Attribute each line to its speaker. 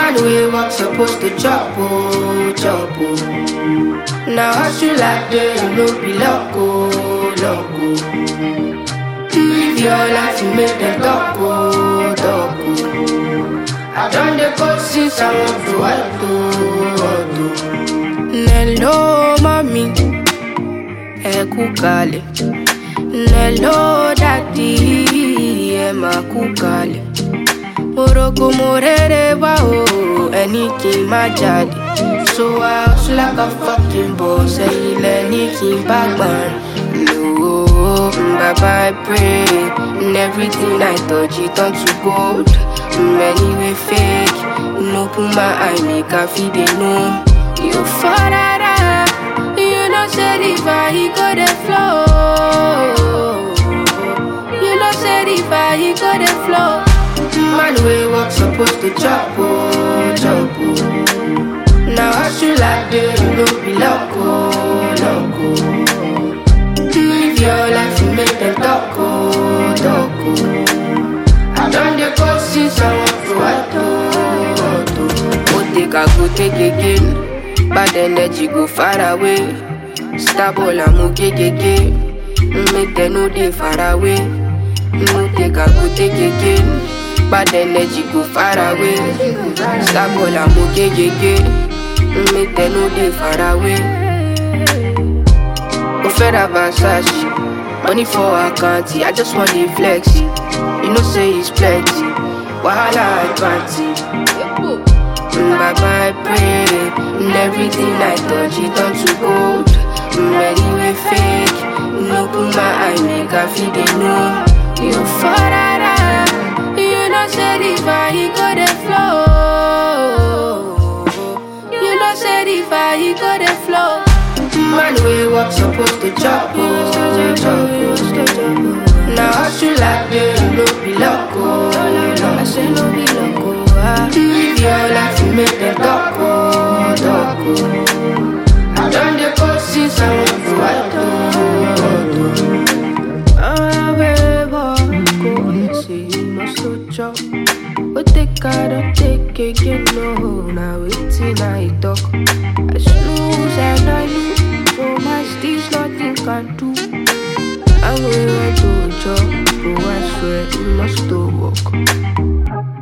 Speaker 1: Man we walk supposed to chop oh, chop oh. Now hustle like this, no be loco, loco. Live your life and make them talk oh, talk oh. I done the course since I want to Nello mami, kukale. Nello daddy, ma kukale. Moroko morere wa o, anything my daddy. So I hustle like a fucking boss, say anything back man. No, Baba I pray, and everything I touch it turn to gold. Many way fake, no put my eye make I feel they know. You farada, you know say the he go the flow. You know say the he go the flow. Man we walk supposed to chop oh, chop oh. Now hustle like this, no be loco, loco. Live your life and make them talk oh, talk oh. I done the course since I want to Go take a go take again. Bad energy go far away. Stable and move again. Make them know they far away. No take a go take again. Bad energy go far away. Stable and move again. Make them know they far away. Go further Versace. Money for account, I just want the flexi. You know say it's plenty. Wahala advantage. Baba I pray, and everything I touch it turn to gold. Many way fake, no put my eye make I feel they know. You farada, you know say the he go the flow. You know say the he go the flow. Man we walk supposed to chop oh, chop oh. Now hustle like this, no be loco, I say no be loco. Live your life and make them talk oh, talk oh. I done the course since I want to Ah baby, go and see you must so chop. But they gotta take again, no. Now it's in I talk. I snooze and I lose. So much this nothing can do. I'm going to job, but I swear you must walk.